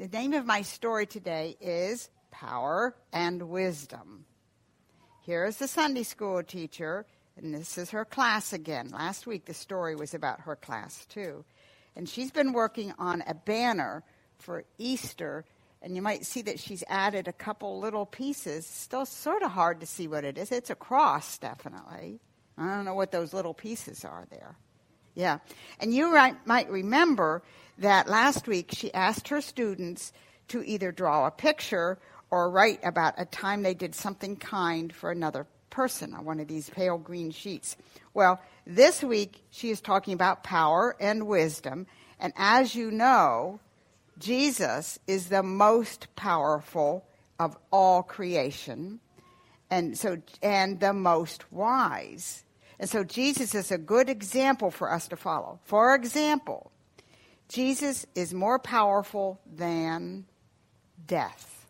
The name of my story today is Power and Wisdom. Here is the Sunday school teacher, and this is her class again. Last week the story was about her class too. And she's been working on a banner for Easter, and you might see that she's added a couple little pieces. Still sort of hard to see what it is. It's a cross, definitely. I don't know what those little pieces are there. Yeah. And you might remember that last week she asked her students to either draw a picture or write about a time they did something kind for another person on one of these pale green sheets. Well, this week she is talking about power and wisdom. And as you know, Jesus is the most powerful of all creation, and the most wise. And so Jesus is a good example for us to follow. For example, Jesus is more powerful than death.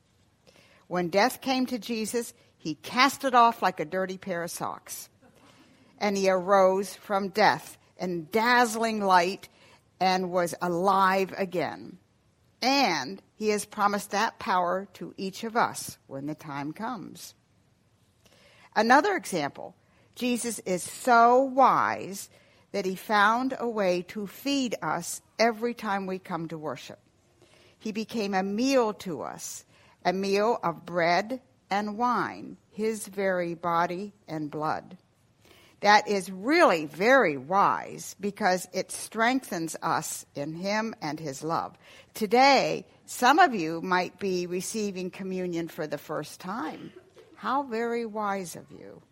When death came to Jesus, he cast it off like a dirty pair of socks. And he arose from death in dazzling light and was alive again. And he has promised that power to each of us when the time comes. Another example, Jesus is so wise that he found a way to feed us every time we come to worship. He became a meal to us, a meal of bread and wine, his very body and blood. That is really very wise because it strengthens us in him and his love. Today, some of you might be receiving communion for the first time. How very wise of you.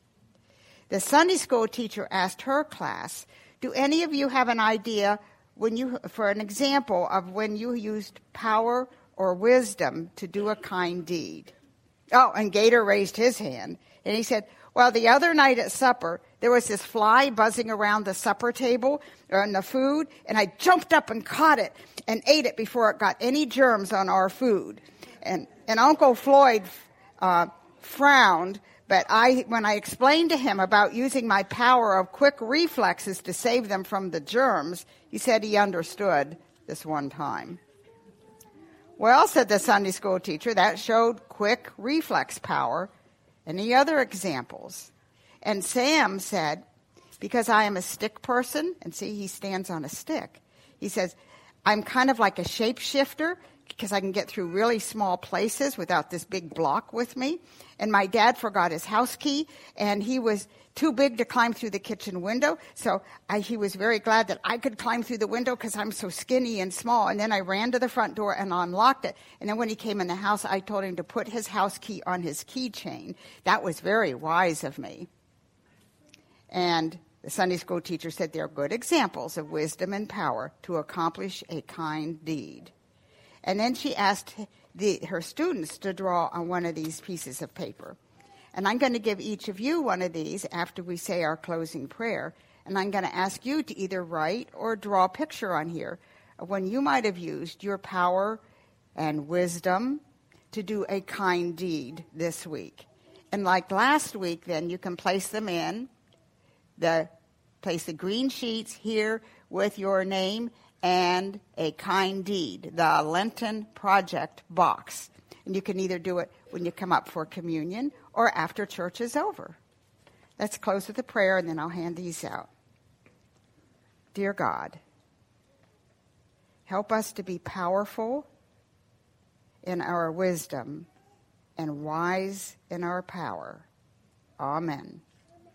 The Sunday school teacher asked her class, do any of you have an idea for an example of when you used power or wisdom to do a kind deed? Oh, and Gator raised his hand, and he said, well, the other night at supper, there was this fly buzzing around the supper table and the food, and I jumped up and caught it and ate it before it got any germs on our food. And Uncle Floyd frowned, but when I explained to him about using my power of quick reflexes to save them from the germs, he said he understood this one time. Well, said the Sunday school teacher, that showed quick reflex power. Any other examples? And Sam said, because I am a stick person, and see, he stands on a stick. He says, I'm kind of like a shapeshifter because I can get through really small places without this big block with me. And my dad forgot his house key, and he was too big to climb through the kitchen window. So he was very glad that I could climb through the window because I'm so skinny and small. And then I ran to the front door and unlocked it. And then when he came in the house, I told him to put his house key on his keychain. That was very wise of me. And the Sunday school teacher said they're good examples of wisdom and power to accomplish a kind deed. And then she asked her students to draw on one of these pieces of paper. And I'm going to give each of you one of these after we say our closing prayer. And I'm going to ask you to either write or draw a picture on here of when you might have used your power and wisdom to do a kind deed this week. And like last week, then, you can place them in place the green sheets here with your name and a kind deed, the Lenten Project box. And you can either do it when you come up for communion or after church is over. Let's close with a prayer, and then I'll hand these out. Dear God, help us to be powerful in our wisdom and wise in our power. Amen.